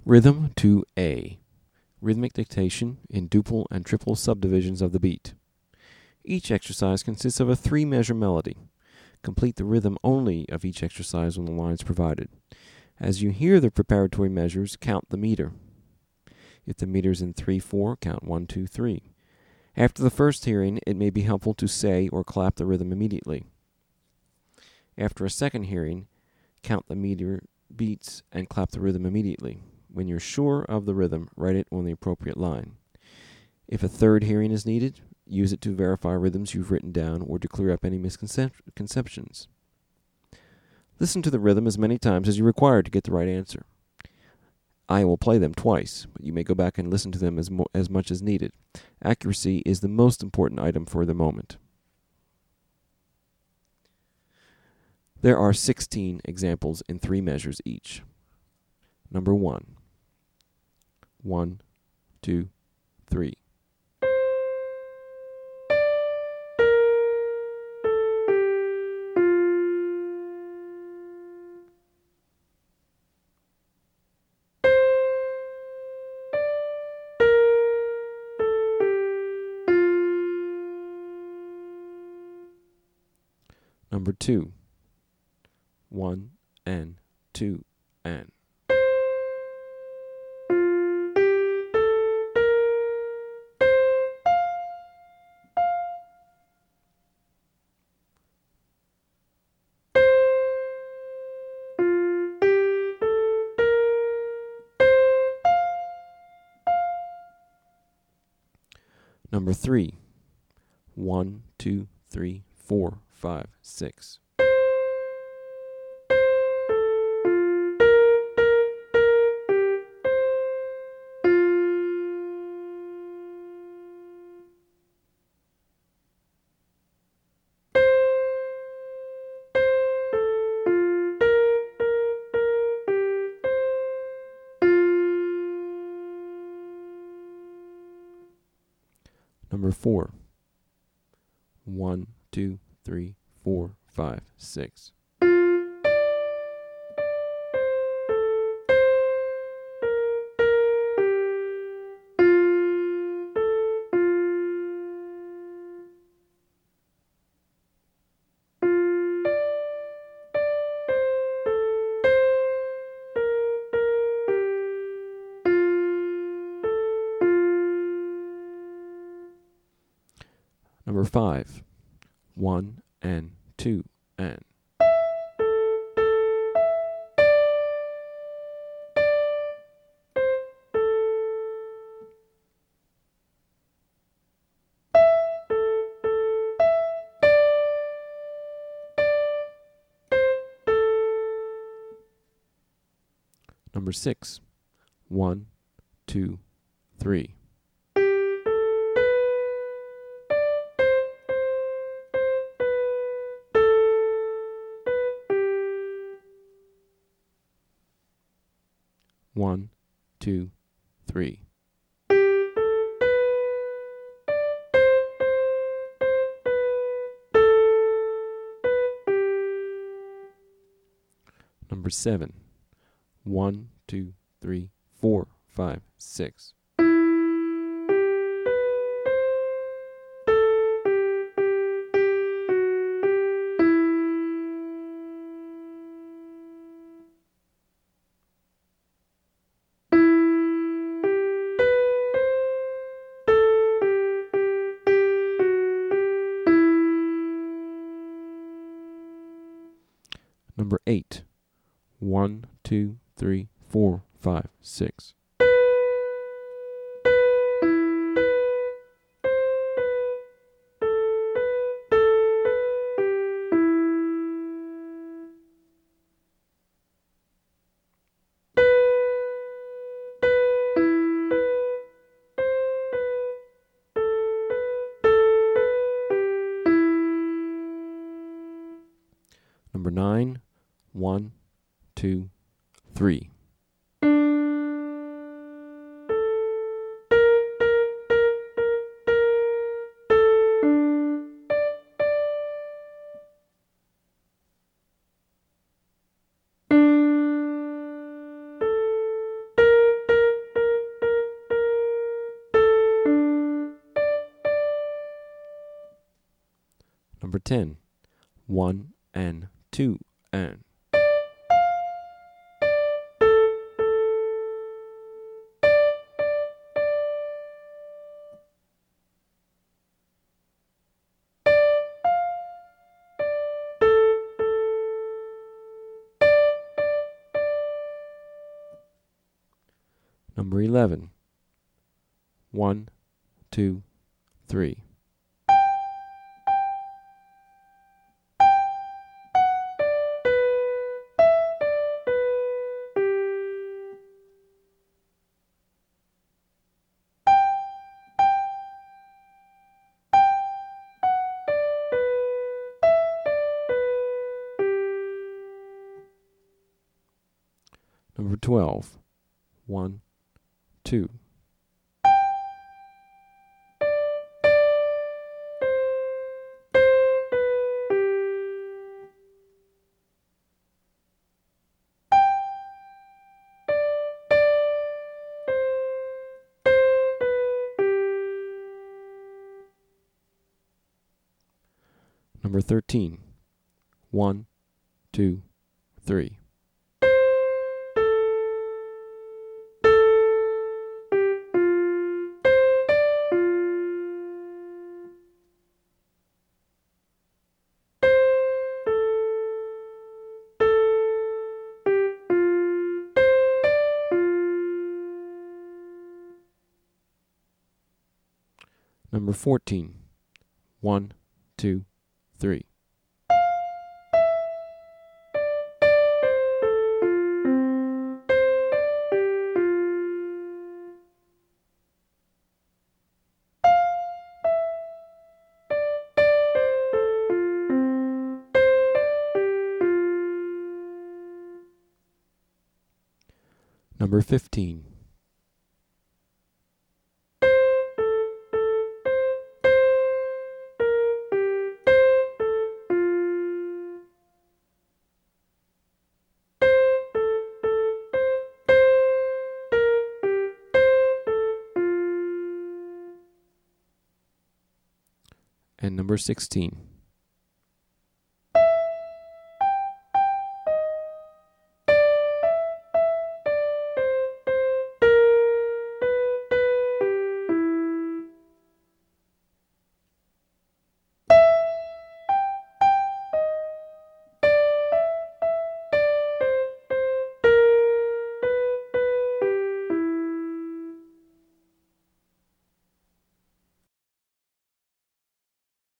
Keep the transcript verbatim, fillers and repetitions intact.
Rhythm two A. Rhythmic dictation in duple and triple subdivisions of the beat. Each exercise consists of a three-measure melody. Complete the rhythm only of each exercise on the lines provided. As you hear the preparatory measures, count the meter. If the meter is in three four, count one two three. After the first hearing, it may be helpful to say or clap the rhythm immediately. After a second hearing, count the meter beats and clap the rhythm immediately. When you're sure of the rhythm, write it on the appropriate line. If a third hearing is needed, use it to verify rhythms you've written down or to clear up any misconceptions. Listen to the rhythm as many times as you require to get the right answer. I will play them twice, but you may go back and listen to them as, mo- as much as needed. Accuracy is the most important item for the moment. There are sixteen examples in three measures each. Number one. One, two, three. Number two. One and two and. Number three. One, two, three, four, five, six. Number four. One, two, three, four, five, six. Number five. One and two and. Number six. One, two, three. One, two, three. Number seven. One, two, three, four, five, six. Number eight. One, two, three, four, five, six. Number nine. One, two, three. Number ten. One and two and. Number eleven. One, two, three. Number twelve. One, two. Number thirteen. One, two, three. Number fourteen. One, two, three. Number fifteen. And number sixteen.